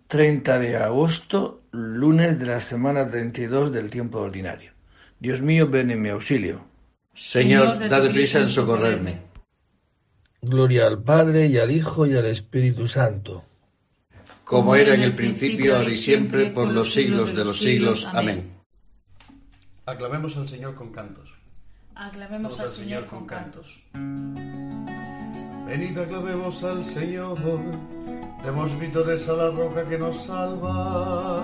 30 de agosto, lunes de la semana 32 del tiempo ordinario. Dios mío, ven en mi auxilio. Señor, date prisa en socorrerme. Gloria al Padre, y al Hijo, y al Espíritu Santo. Como era en el principio, ahora y siempre, por los siglos de los siglos. Amén. Aclamemos al Señor con cantos. Aclamemos al Señor con cantos. Venid, aclamemos al Señor. Demos vítores a la roca que nos salva.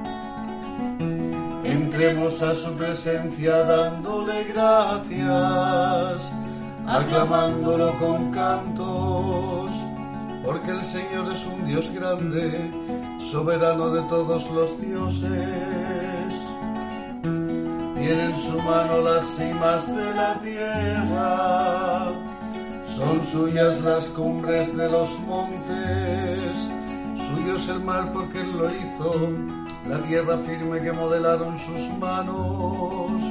Entremos a su presencia dándole gracias, aclamándolo con cantos, porque el Señor es un Dios grande, soberano de todos los dioses. Tiene en su mano las cimas de la tierra, son suyas las cumbres de los montes, suyo es el mar porque Él lo hizo, la tierra firme que modelaron sus manos.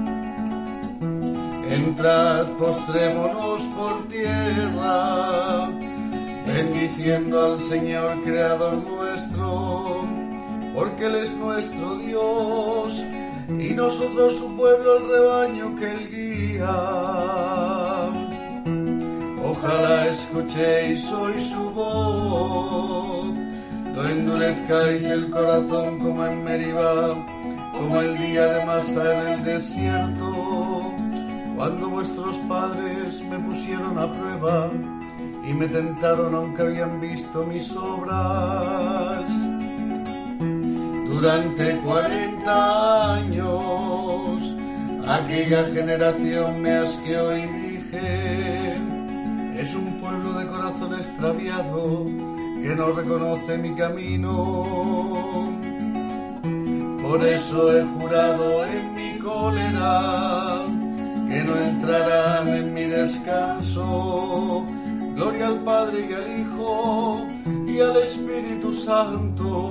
Entrad, postrémonos por tierra, bendiciendo al Señor Creador nuestro, porque Él es nuestro Dios, y nosotros su pueblo, el rebaño que Él guía. Ojalá escuchéis hoy su voz, no endurezcáis el corazón como en Meribá, como el día de Masá en el desierto, cuando vuestros padres me pusieron a prueba y me tentaron aunque habían visto mis obras. Durante 40 años aquella generación me asqueó y dije: es un pueblo de corazón extraviado que no reconoce mi camino. Por eso he jurado en mi cólera que no entrarán en mi descanso. Gloria al Padre y al Hijo y al Espíritu Santo,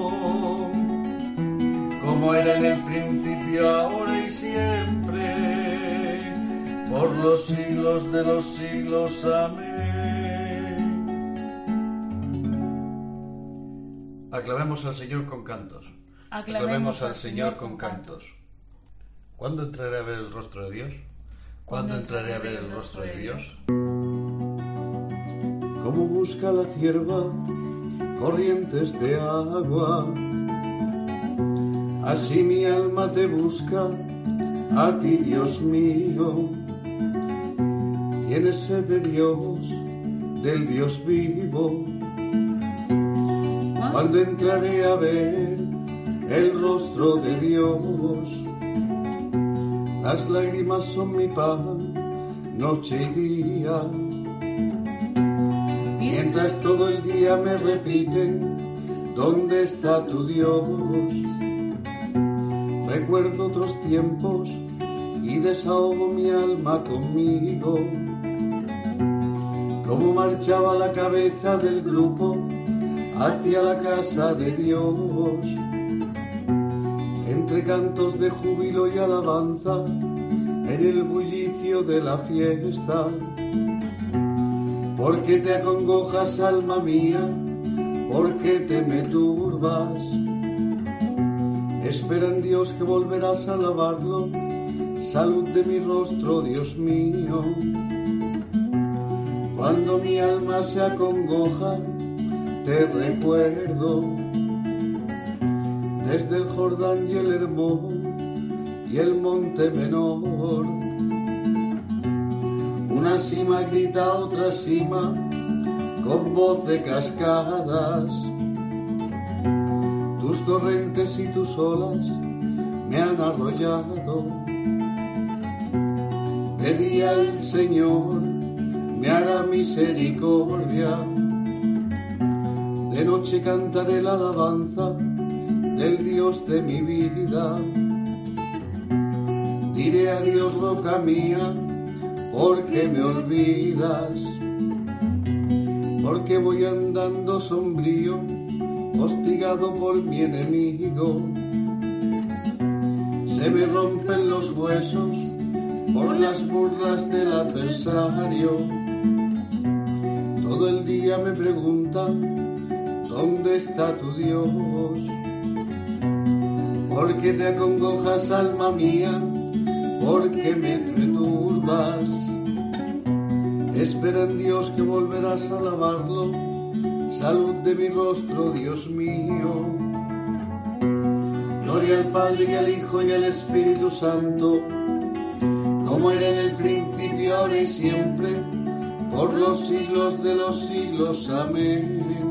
como era en el principio, ahora y siempre, por los siglos de los siglos. Amén. Aclamemos al Señor con cantos. Aclamemos al Señor con cantos. ¿Cuándo entraré a ver el rostro de Dios? ¿Cuándo entraré a ver el rostro de Dios? Como busca la cierva corrientes de agua, así mi alma te busca, a ti, Dios mío. Tienes sed de Dios, del Dios vivo. ¿Cuándo entraré a ver el rostro de Dios? Las lágrimas son mi pan, noche y día. Mientras todo el día me repiten: ¿dónde está tu Dios? Recuerdo otros tiempos y desahogo mi alma conmigo. Cómo marchaba la cabeza del grupo hacia la casa de Dios, entre cantos de júbilo y alabanza, en el bullicio de la fiesta. ¿Por qué te acongojas, alma mía? ¿Por qué te me turbas? Espera en Dios que volverás a alabarlo. Salud de mi rostro, Dios mío. Cuando mi alma se acongoja, te recuerdo. Desde el Jordán y el Hermón y el monte menor, una cima grita a otra cima con voz de cascadas. Tus torrentes y tus olas me han arrollado. De día el Señor me hará misericordia, de noche cantaré la alabanza del Dios de mi vida. Diré a Dios, roca mía, ¿por qué me olvidas? Porque voy andando sombrío, hostigado por mi enemigo. Se me rompen los huesos por las burlas del adversario. Todo el día me preguntan: ¿dónde está tu Dios? ¿Por qué te acongojas, alma mía? ¿Por qué me turbas? Espera en Dios que volverás a alabarlo. Salud de mi rostro, Dios mío. Gloria al Padre y al Hijo y al Espíritu Santo, como era en el principio, ahora y siempre, por los siglos de los siglos. Amén.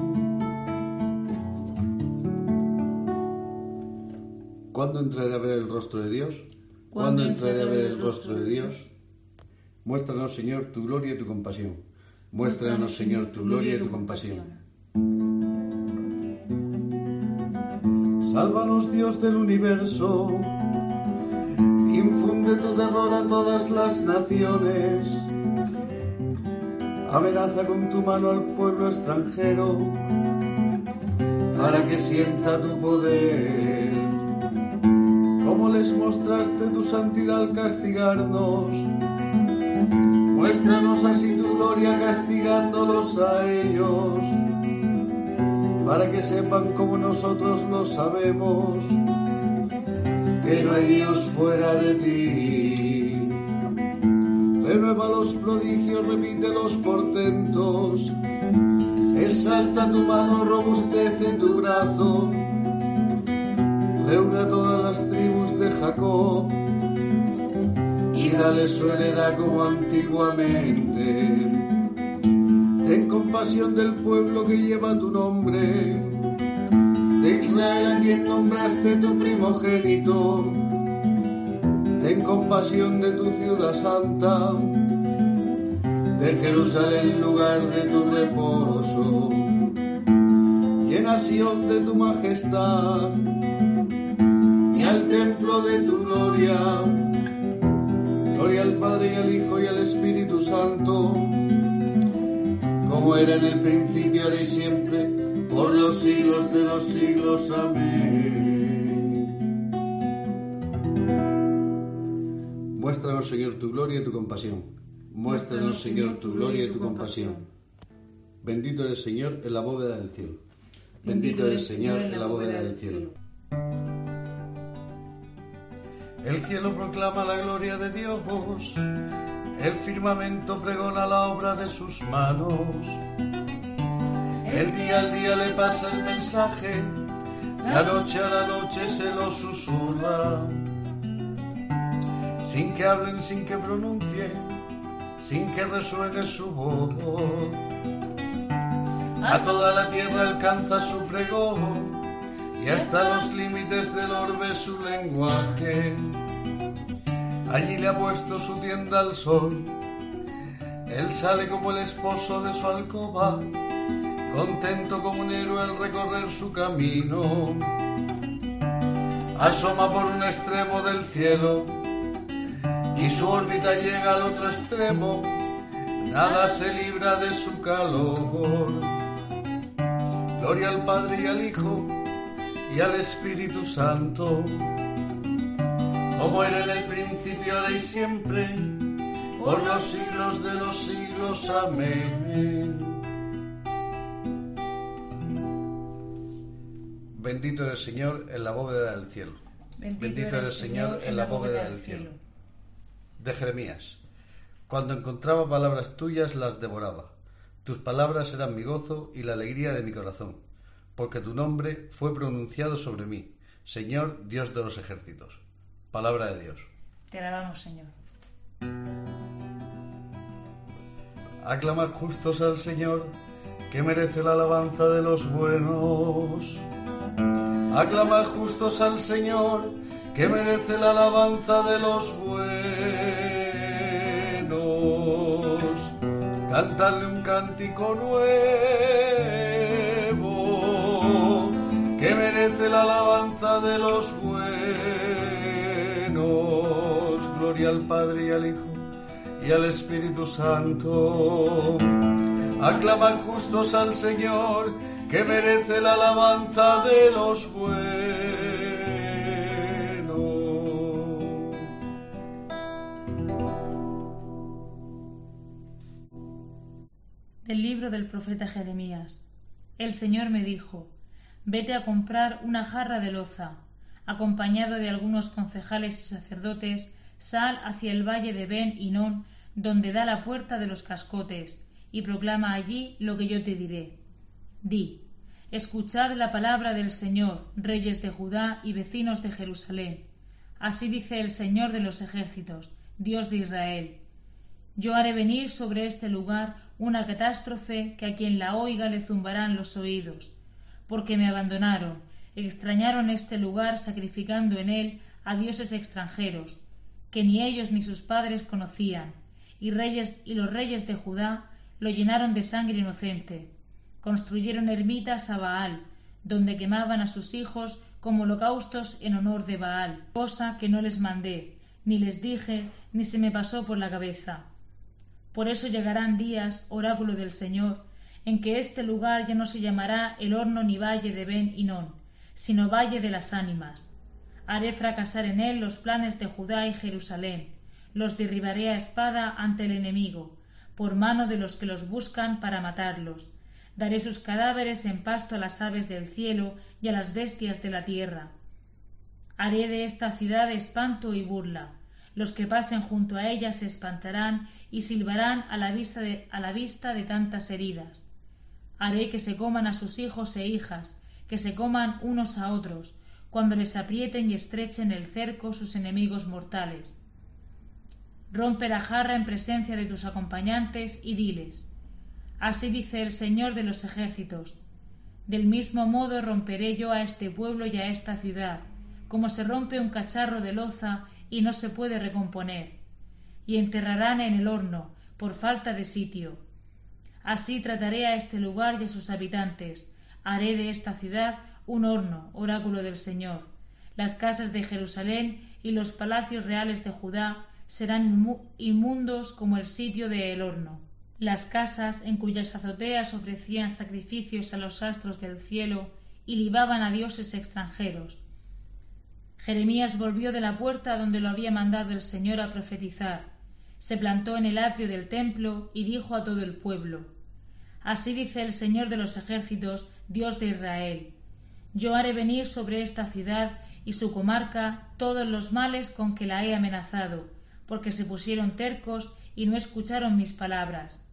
¿Cuándo entraré a ver el rostro de Dios? ¿Cuándo entraré a ver el rostro de Dios? Muéstranos, Señor, tu gloria y tu compasión. Muéstranos, Señor, tu gloria y tu compasión. Sálvanos, Dios del universo. Infunde tu terror a todas las naciones. Amenaza con tu mano al pueblo extranjero, para que sienta tu poder. Como les mostraste tu santidad al castigarnos, muéstranos así tu gloria castigándolos a ellos, para que sepan como nosotros lo sabemos, que no hay Dios fuera de ti. Renueva los prodigios, repite los portentos, exalta tu mano, robustece tu brazo, reúne a todas las tribus de Jacob y dale su heredad como antiguamente. Ten compasión del pueblo que lleva tu nombre, de Israel a quien nombraste tu primogénito. Ten compasión de tu ciudad santa, de Jerusalén, lugar de tu reposo. Llena Sión de tu majestad y al templo de tu gloria. Gloria al Padre y al Hijo y al Espíritu Santo, como era en el principio, ahora y siempre, por los siglos de los siglos. Amén. Muéstranos, Señor, tu gloria y tu compasión. Muéstranos, Señor, tu gloria y tu compasión. Bendito eres, Señor, en la bóveda del cielo. Bendito eres, Señor, en la bóveda del cielo. El cielo proclama la gloria de Dios, el firmamento pregona la obra de sus manos. El día al día le pasa el mensaje, la noche a la noche se lo susurra. Sin que hablen, sin que pronuncien, sin que resuene su voz. A toda la tierra alcanza su pregón, y hasta los límites del orbe su lenguaje. Allí le ha puesto su tienda al sol, él sale como el esposo de su alcoba, contento como un héroe al recorrer su camino. Asoma por un extremo del cielo, y su órbita llega al otro extremo, nada se libra de su calor. Gloria al Padre y al Hijo y al Espíritu Santo, como era en el principio, ahora y siempre, por los siglos de los siglos. Amén. Bendito eres, Señor, en la bóveda del cielo. Bendito eres, Señor, en la bóveda del cielo. De Jeremías. Cuando encontraba palabras tuyas, las devoraba. Tus palabras eran mi gozo y la alegría de mi corazón, porque tu nombre fue pronunciado sobre mí, Señor, Dios de los ejércitos. Palabra de Dios. Te alabamos, Señor. Aclamad justos al Señor, que merece la alabanza de los buenos. Aclamad justos al Señor, que merece la alabanza de los buenos. Cantadle un cántico nuevo, que merece la alabanza de los buenos. Gloria al Padre y al Hijo y al Espíritu Santo. Aclamad justos al Señor, que merece la alabanza de los buenos. Del libro del profeta Jeremías. El Señor me dijo: vete a comprar una jarra de loza. Acompañado de algunos concejales y sacerdotes, sal hacia el valle de Ben Hinnom, donde da la puerta de los cascotes, y proclama allí lo que yo te diré. Di: escuchad la palabra del Señor, reyes de Judá y vecinos de Jerusalén. Así dice el Señor de los ejércitos, Dios de Israel: yo haré venir sobre este lugar una catástrofe que a quien la oiga le zumbarán los oídos, porque me abandonaron, extrañaron este lugar sacrificando en él a dioses extranjeros, que ni ellos ni sus padres conocían, y los reyes de Judá lo llenaron de sangre inocente. Construyeron ermitas a Baal, donde quemaban a sus hijos como holocaustos en honor de Baal, cosa que no les mandé, ni les dije, ni se me pasó por la cabeza. Por eso llegarán días, oráculo del Señor, en que este lugar ya no se llamará el horno ni valle de Ben Hinnom, sino valle de las ánimas. Haré fracasar en él los planes de Judá y Jerusalén, los derribaré a espada ante el enemigo, por mano de los que los buscan para matarlos. Daré sus cadáveres en pasto a las aves del cielo y a las bestias de la tierra. Haré de esta ciudad espanto y burla. Los que pasen junto a ella se espantarán y silbarán a la vista de tantas heridas. Haré que se coman a sus hijos e hijas, que se coman unos a otros, cuando les aprieten y estrechen el cerco sus enemigos mortales. Rompe la jarra en presencia de tus acompañantes y diles: así dice el Señor de los ejércitos: del mismo modo romperé yo a este pueblo y a esta ciudad, como se rompe un cacharro de loza y no se puede recomponer, y enterrarán en el horno por falta de sitio. Así trataré a este lugar y a sus habitantes. Haré de esta ciudad un horno, oráculo del Señor. Las casas de Jerusalén y los palacios reales de Judá serán inmundos como el sitio de el horno. Las casas en cuyas azoteas ofrecían sacrificios a los astros del cielo y libaban a dioses extranjeros. Jeremías volvió de la puerta donde lo había mandado el Señor a profetizar. Se plantó en el atrio del templo y dijo a todo el pueblo: así dice el Señor de los ejércitos, Dios de Israel: yo haré venir sobre esta ciudad y su comarca todos los males con que la he amenazado, porque se pusieron tercos y no escucharon mis palabras.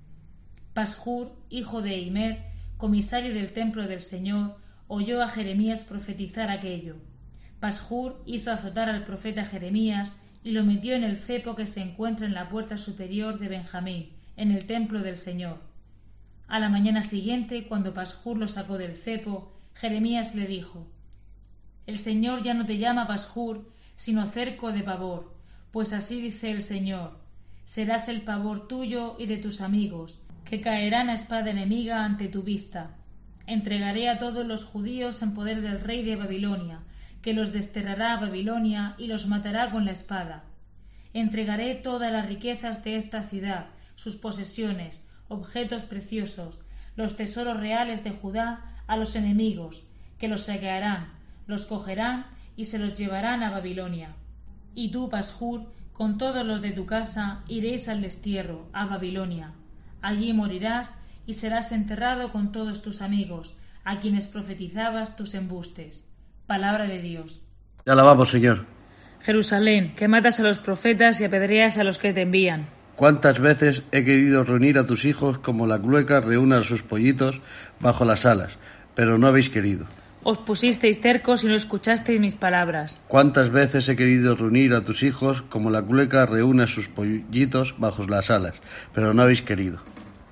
Pashur, hijo de Immer, comisario del templo del Señor, oyó a Jeremías profetizar aquello. Pashur hizo azotar al profeta Jeremías y lo metió en el cepo que se encuentra en la puerta superior de Benjamín, en el templo del Señor. A la mañana siguiente, cuando Pashur lo sacó del cepo, Jeremías le dijo: el Señor ya no te llama Pashur, sino cerco de pavor, pues así dice el Señor: serás el pavor tuyo y de tus amigos, que caerán a espada enemiga ante tu vista. Entregaré a todos los judíos en poder del rey de Babilonia, que los desterrará a Babilonia y los matará con la espada. Entregaré todas las riquezas de esta ciudad, sus posesiones, objetos preciosos, los tesoros reales de Judá a los enemigos, que los saquearán, los cogerán y se los llevarán a Babilonia. Y tú, Pashur, con todos los de tu casa, iréis al destierro, a Babilonia. Allí morirás y serás enterrado con todos tus amigos, a quienes profetizabas tus embustes. Palabra de Dios. Te alabamos, Señor. Jerusalén, que matas a los profetas y apedreas a los que te envían. ¿Cuántas veces he querido reunir a tus hijos como la clueca reúne a sus pollitos bajo las alas, pero no habéis querido? Os pusisteis tercos y no escuchasteis mis palabras. ¿Cuántas veces he querido reunir a tus hijos como la clueca reúne a sus pollitos bajo las alas, pero no habéis querido?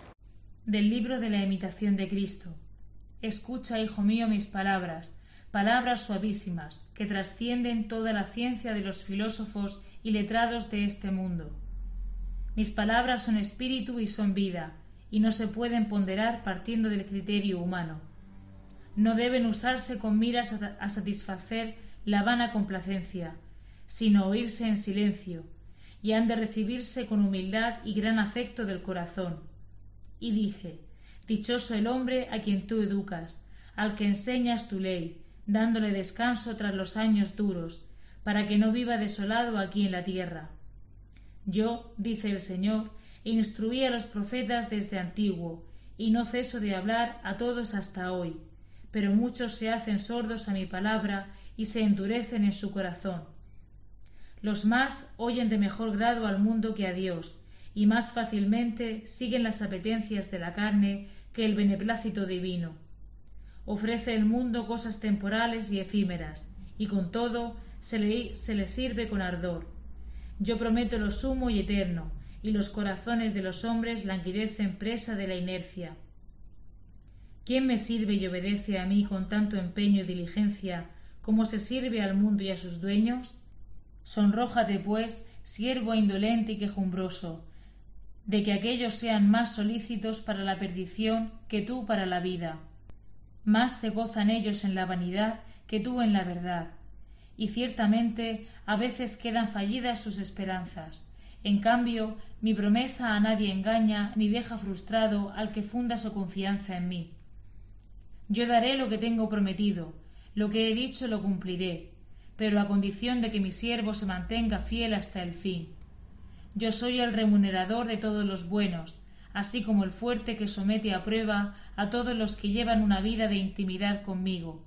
Del libro de la imitación de Cristo. Escucha, hijo mío, mis palabras, palabras suavísimas, que trascienden toda la ciencia de los filósofos y letrados de este mundo. Mis palabras son espíritu y son vida, y no se pueden ponderar partiendo del criterio humano. No deben usarse con miras a satisfacer la vana complacencia, sino oírse en silencio, y han de recibirse con humildad y gran afecto del corazón. Y dije: dichoso el hombre a quien tú educas, al que enseñas tu ley, dándole descanso tras los años duros, para que no viva desolado aquí en la tierra. Yo, dice el Señor, instruí a los profetas desde antiguo, y no ceso de hablar a todos hasta hoy, pero muchos se hacen sordos a mi palabra y se endurecen en su corazón. Los más oyen de mejor grado al mundo que a Dios, y más fácilmente siguen las apetencias de la carne que el beneplácito divino. Ofrece el mundo cosas temporales y efímeras, y con todo se le sirve con ardor. Yo prometo lo sumo y eterno, y los corazones de los hombres languidecen presa de la inercia. ¿Quién me sirve y obedece a mí con tanto empeño y diligencia como se sirve al mundo y a sus dueños? Sonrójate, pues, siervo indolente y quejumbroso, de que aquellos sean más solícitos para la perdición que tú para la vida. Más se gozan ellos en la vanidad que tú en la verdad, y ciertamente a veces quedan fallidas sus esperanzas. En cambio, mi promesa a nadie engaña ni deja frustrado al que funda su confianza en mí. Yo daré lo que tengo prometido, lo que he dicho lo cumpliré, pero a condición de que mi siervo se mantenga fiel hasta el fin. Yo soy el remunerador de todos los buenos, así como el fuerte que somete a prueba a todos los que llevan una vida de intimidad conmigo.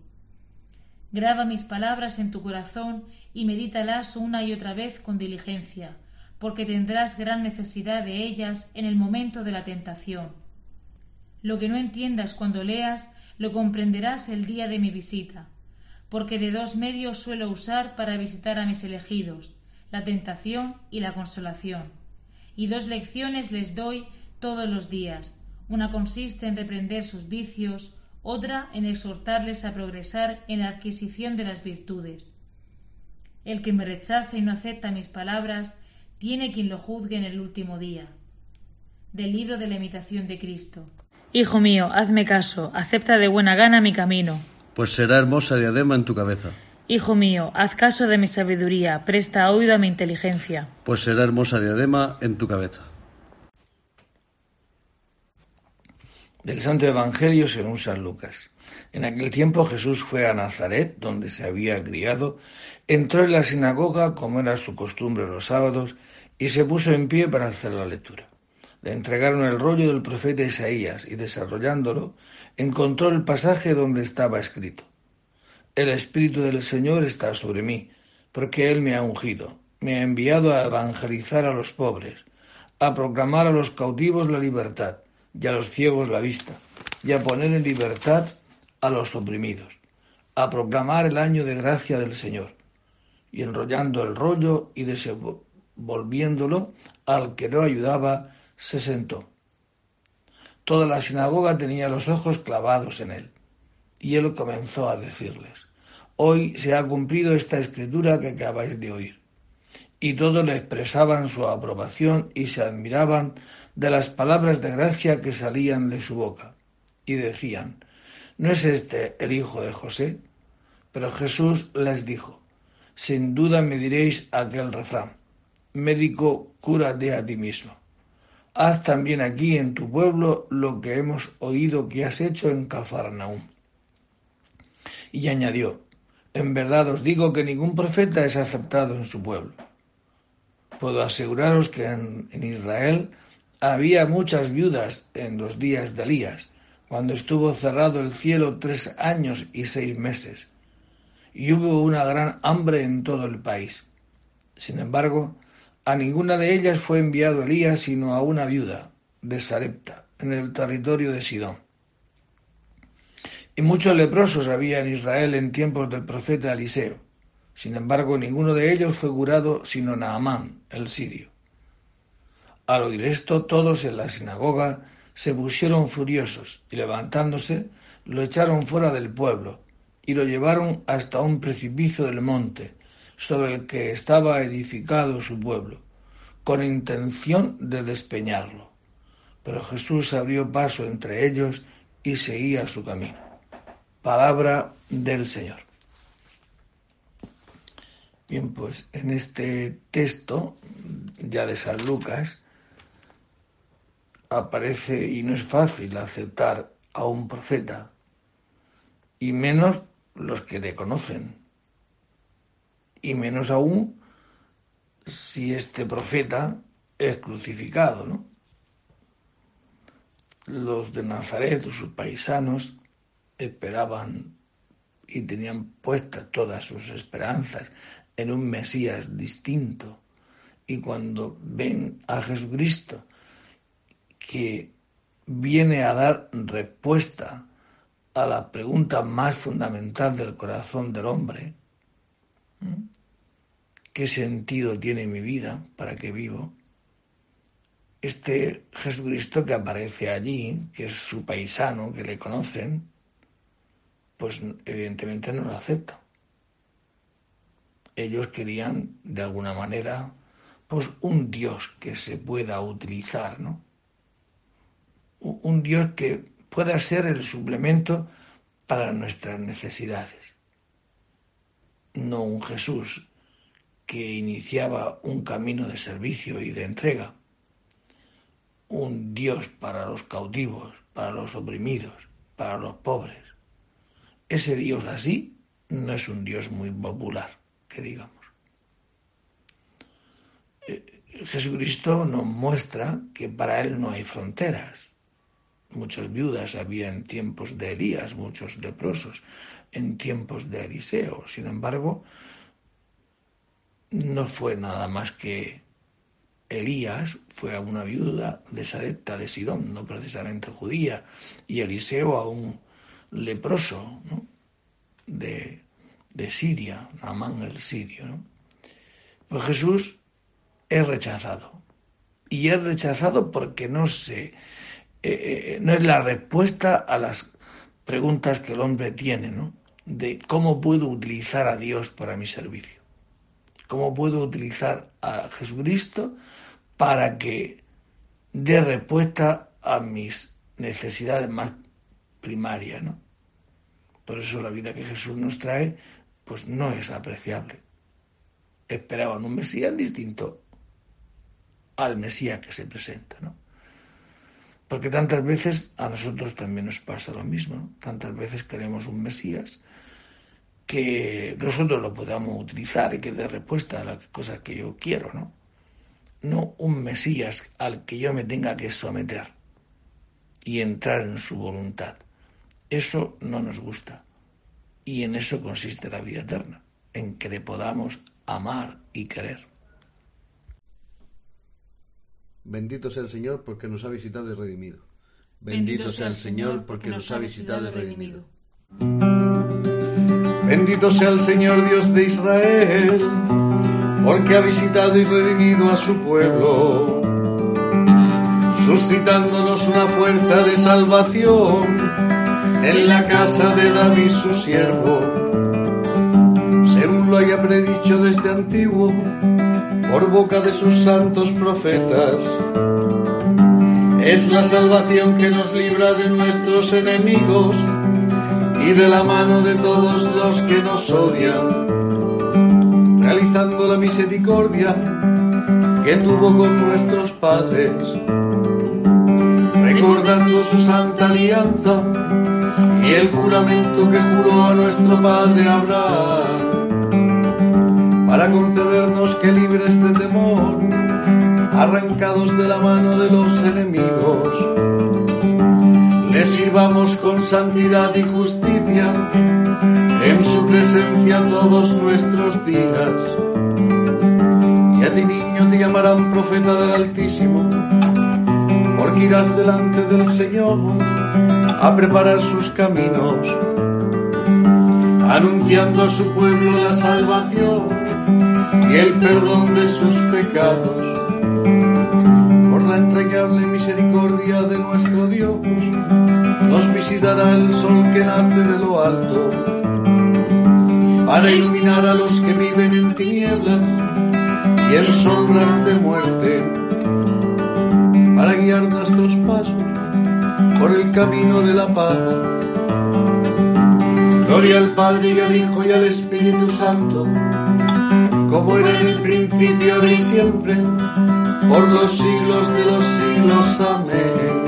Graba mis palabras en tu corazón y medítalas una y otra vez con diligencia, porque tendrás gran necesidad de ellas en el momento de la tentación. Lo que no entiendas cuando leas, lo comprenderás el día de mi visita, porque de 2 medios suelo usar para visitar a mis elegidos, la tentación y la consolación, y 2 lecciones les doy todos los días. Una consiste en reprender sus vicios, otra en exhortarles a progresar en la adquisición de las virtudes. El que me rechaza y no acepta mis palabras, tiene quien lo juzgue en el último día. Del libro de la imitación de Cristo. Hijo mío, hazme caso, acepta de buena gana mi camino, pues será hermosa diadema en tu cabeza. Hijo mío, haz caso de mi sabiduría, presta oído a mi inteligencia, pues será hermosa diadema en tu cabeza. Del Santo Evangelio según San Lucas. En aquel tiempo Jesús fue a Nazaret, donde se había criado, entró en la sinagoga, como era su costumbre los sábados, y se puso en pie para hacer la lectura. Le entregaron el rollo del profeta Isaías, y desarrollándolo, encontró el pasaje donde estaba escrito: El Espíritu del Señor está sobre mí, porque Él me ha ungido, me ha enviado a evangelizar a los pobres, a proclamar a los cautivos la libertad, y a los ciegos la vista, y a poner en libertad a los oprimidos, a proclamar el año de gracia del Señor. Y enrollando el rollo y desenvolviéndolo al que lo ayudaba, se sentó. Toda la sinagoga tenía los ojos clavados en él, y él comenzó a decirles: Hoy se ha cumplido esta escritura que acabáis de oír. Y todos le expresaban su aprobación y se admiraban de las palabras de gracia que salían de su boca, y decían: ¿No es este el hijo de José? Pero Jesús les dijo: Sin duda me diréis aquel refrán: Médico, cúrate a ti mismo. Haz también aquí en tu pueblo lo que hemos oído que has hecho en Cafarnaúm. Y añadió: En verdad os digo que ningún profeta es aceptado en su pueblo. Puedo aseguraros que en Israel había muchas viudas en los días de Elías, cuando estuvo cerrado el cielo 3 años y 6 meses, y hubo una gran hambre en todo el país. Sin embargo, a ninguna de ellas fue enviado Elías, sino a una viuda de Sarepta, en el territorio de Sidón. Y muchos leprosos había en Israel en tiempos del profeta Eliseo. Sin embargo, ninguno de ellos fue curado, sino Naamán, el sirio. Al oír esto, todos en la sinagoga se pusieron furiosos, y levantándose, lo echaron fuera del pueblo, y lo llevaron hasta un precipicio del monte, sobre el que estaba edificado su pueblo, con intención de despeñarlo. Pero Jesús abrió paso entre ellos y seguía su camino. Palabra del Señor. Bien, pues en este texto, ya de San Lucas, aparece, y no es fácil aceptar a un profeta, y menos los que le conocen, y menos aún si este profeta es crucificado, ¿no? los de Nazaret, sus paisanos, esperaban y tenían puestas todas sus esperanzas en un Mesías distinto. Y cuando ven a Jesucristo, que viene a dar respuesta a la pregunta más fundamental del corazón del hombre, ¿qué sentido tiene mi vida? ¿Para qué vivo? Este Jesucristo que aparece allí, que es su paisano, que le conocen, pues evidentemente no lo acepta. Ellos querían, de alguna manera, pues un Dios que se pueda utilizar, ¿no? Un Dios que pueda ser el suplemento para nuestras necesidades. No un Jesús que iniciaba un camino de servicio y de entrega. Un Dios para los cautivos, para los oprimidos, para los pobres. Ese Dios así no es un Dios muy popular, que digamos. Jesucristo nos muestra que para Él no hay fronteras. Muchas viudas había en tiempos de Elías, muchos leprosos en tiempos de Eliseo. Sin embargo, no fue nada más que Elías fue a una viuda de Sarepta de Sidón, no precisamente judía, y Eliseo a un leproso, ¿no? de Siria, Naamán el sirio, ¿no? Pues Jesús es rechazado. Y es rechazado porque no es la respuesta a las preguntas que el hombre tiene, ¿no? De cómo puedo utilizar a Dios para mi servicio. ¿Cómo puedo utilizar a Jesucristo para que dé respuesta a mis necesidades más primarias, ¿no? Por eso la vida que Jesús nos trae, pues no es apreciable. Esperaban un Mesías distinto al Mesías que se presenta, ¿no? Porque tantas veces a nosotros también nos pasa lo mismo, ¿no? Tantas veces queremos un Mesías que nosotros lo podamos utilizar y que dé respuesta a las cosas que yo quiero, ¿no? No un Mesías al que yo me tenga que someter y entrar en su voluntad. Eso no nos gusta. Y en eso consiste la vida eterna, en que le podamos amar y querer. Bendito sea el Señor porque nos ha visitado y redimido. Bendito sea el Señor porque nos ha visitado y redimido. Bendito sea el Señor Dios de Israel, porque ha visitado y redimido a su pueblo, suscitándonos una fuerza de salvación en la casa de David su siervo, según lo haya predicho desde antiguo, por boca de sus santos profetas. Es la salvación que nos libra de nuestros enemigos y de la mano de todos los que nos odian, realizando la misericordia que tuvo con nuestros padres, recordando su santa alianza y el juramento que juró a nuestro padre Abraham, para concedernos que libres de temor, arrancados de la mano de los enemigos, le sirvamos con santidad y justicia en su presencia todos nuestros días. Y a ti, niño, te llamarán profeta del Altísimo, porque irás delante del Señor a preparar sus caminos, anunciando a su pueblo la salvación y el perdón de sus pecados. Por la entrañable misericordia de nuestro Dios, nos visitará el sol que nace de lo alto, para iluminar a los que viven en tinieblas y en sombras de muerte, para guiar nuestros pasos por el camino de la paz. Gloria al Padre y al Hijo y al Espíritu Santo, como era en el principio, ahora y siempre, por los siglos de los siglos. Amén.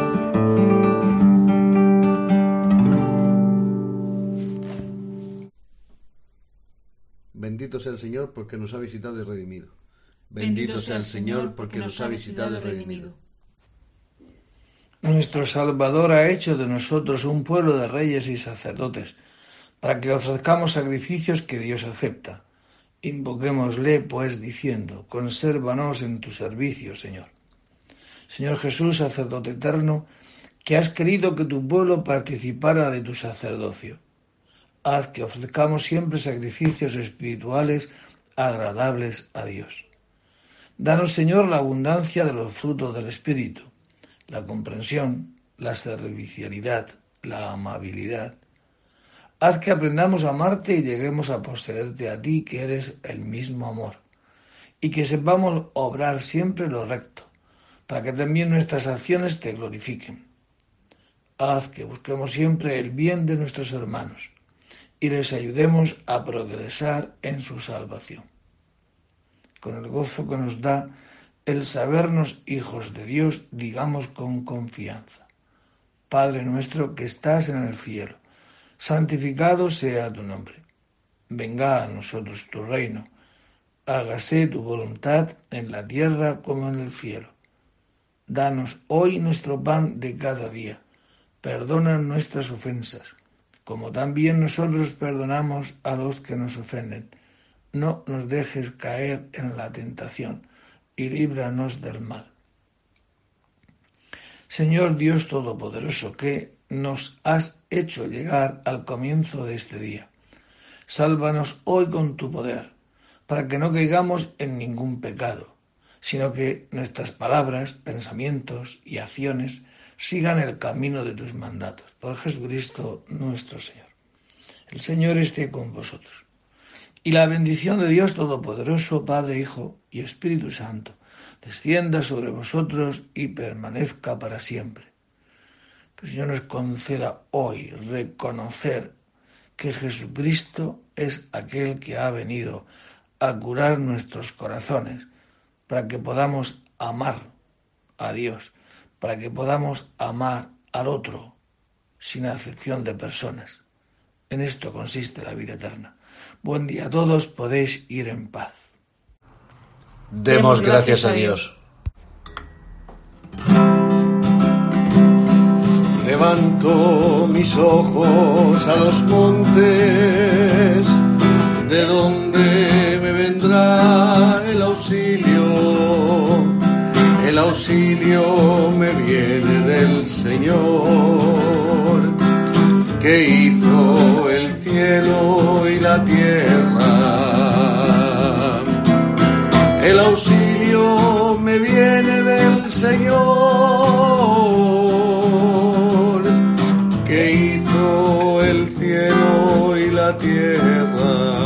Bendito sea el Señor porque nos ha visitado y redimido. Bendito sea el Señor porque nos ha visitado y redimido. Nuestro Salvador ha hecho de nosotros un pueblo de reyes y sacerdotes, para que ofrezcamos sacrificios que Dios acepta. Invoquémosle, pues, diciendo: consérvanos en tu servicio, Señor. Señor Jesús, sacerdote eterno, que has querido que tu pueblo participara de tu sacerdocio, haz que ofrezcamos siempre sacrificios espirituales agradables a Dios. Danos, Señor, la abundancia de los frutos del Espíritu, la comprensión, la servicialidad, la amabilidad. Haz que aprendamos a amarte y lleguemos a poseerte a ti, que eres el mismo amor, y que sepamos obrar siempre lo recto, para que también nuestras acciones te glorifiquen. Haz que busquemos siempre el bien de nuestros hermanos y les ayudemos a progresar en su salvación. Con el gozo que nos da el sabernos hijos de Dios, digamos con confianza: Padre nuestro que estás en el cielo, santificado sea tu nombre. Venga a nosotros tu reino. Hágase tu voluntad en la tierra como en el cielo. Danos hoy nuestro pan de cada día. Perdona nuestras ofensas, como también nosotros perdonamos a los que nos ofenden. No nos dejes caer en la tentación, y líbranos del mal. Señor Dios Todopoderoso, que nos has hecho llegar al comienzo de este día, sálvanos hoy con tu poder, para que no caigamos en ningún pecado, sino que nuestras palabras, pensamientos y acciones sigan el camino de tus mandatos. Por Jesucristo nuestro Señor. El Señor esté con vosotros. Y la bendición de Dios Todopoderoso, Padre, Hijo y Espíritu Santo, descienda sobre vosotros y permanezca para siempre. Que el Señor nos conceda hoy reconocer que Jesucristo es aquel que ha venido a curar nuestros corazones, para que podamos amar a Dios, para que podamos amar al otro sin acepción de personas. En esto consiste la vida eterna. Buen día a todos, podéis ir en paz. Demos gracias a Dios. Levanto mis ojos a los montes, de donde me vendrá el auxilio. El auxilio me viene del Señor, que hizo el cielo y la tierra. El auxilio me viene del Señor, que hizo el cielo y la tierra.